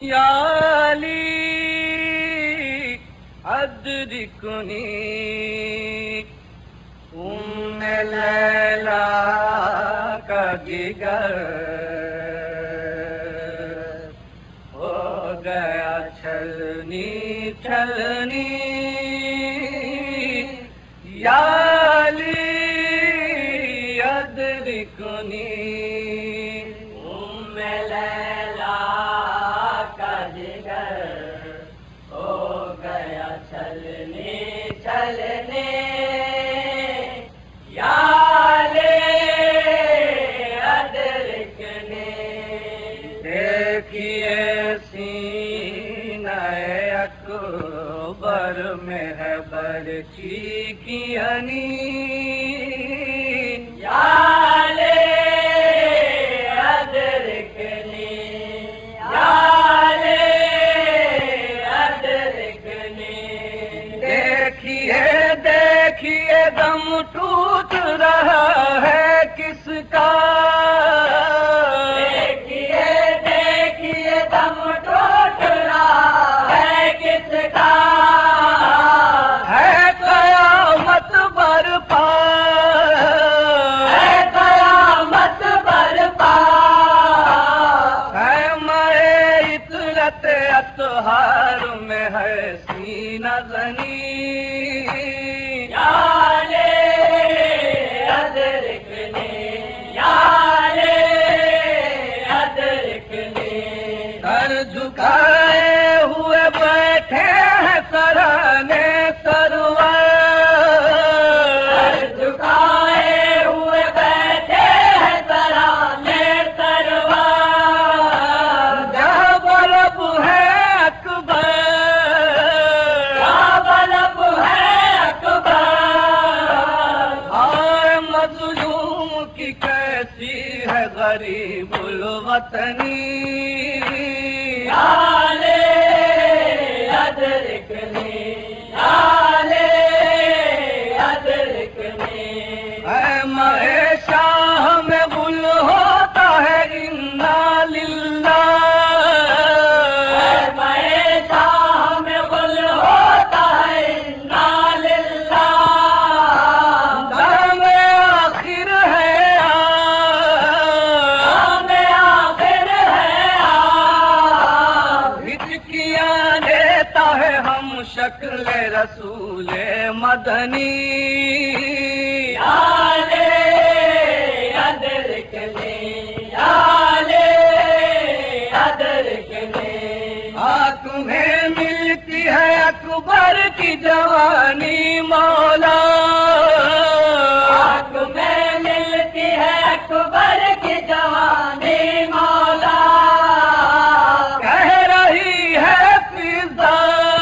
یا علی ادرکنی لیلا کا جگر ہو گیا چھلنی چھلنی یا علی ادرکنی لیلا کا جگر ہو گیا چھلنی چھلنی یا دیکھیے سینہ اکبر میں ہے برچی کی ہنی یا علی ادرکنی یا علی ادرکنی دیکھیے دیکھیے دم ٹوٹ رہا ہے کس کا اطہار میں ہے سینہ زنی یا علی ادرکنی یا علی ادرکنی سر جھکائے ہوئے بیٹھے ہیں سرانے سرور سر جھکائے ہوئے بیٹھے ہیں سرانے سرور جہاں بلب ہے غریب الوطنی یا علی ادرکنی یا علی ادرکنی اے ماہ شاہ میں گل ہوتا ہے انا للہ اے ماہ شاہ میں گل ہوتا ہے انا للہ دم آخر ہے شکل رسول مدنی یا علی ادرکنی یا علی ادرکنی تمہیں ملتی ہے اکبر کی جوانی مولا تمہیں ملتی ہے اکبر کی جوانی مولا کہہ رہی ہے فضا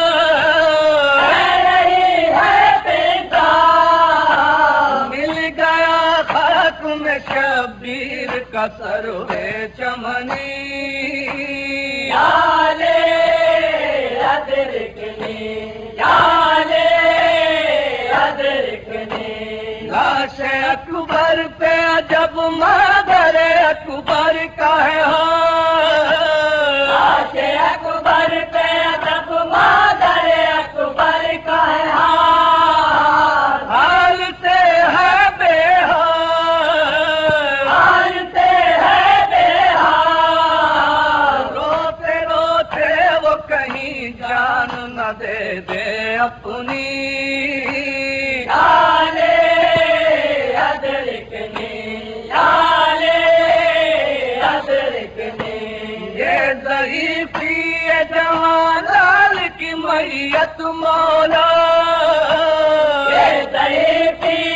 شبیر کا سروے چمنی یا علی ادرکنی یا علی ادرکنی لاش اکبر پہ جب مادر اکبر کا ہے لاش اکبر پہ جب مادر اکبر کا ہے حال سے ہے بے جان نہ دے دے اپنی یا علی ادرکنی یا علی ادرکنی یہ ضعیفی جوان لال کی میت مولا یہ ضعیفی